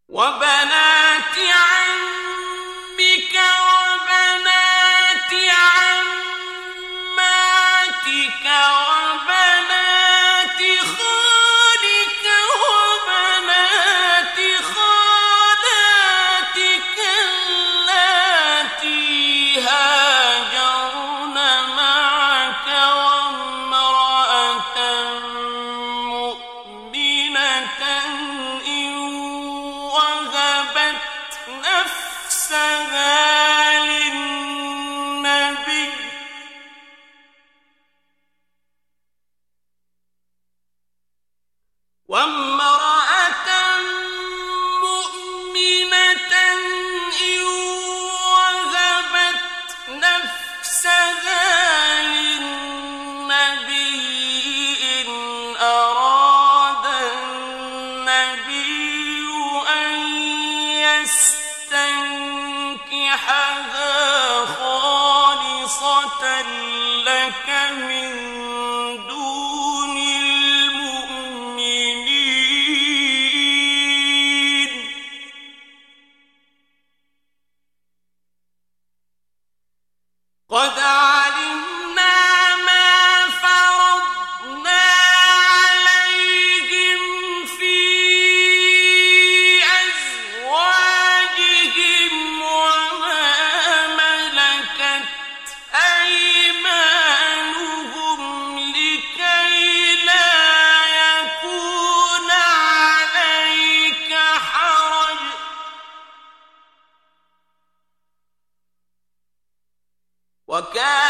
وبنات عمك وبنات عماتك وبنات خالك وبنات خالاتك اللاتي هاجرن معك وامرأة مؤمنة إن وهبت نفسها للنبي وامرأة مؤمنة إن وهبت نفسها للنبي إن أراد النبي أن يستنكحها خالصة لك من دون المؤمنين قد علمنا ما فرضنا عليهم في أزواجهم وما ملكت أيمانهم لكي لا يكون عليك حرج وكان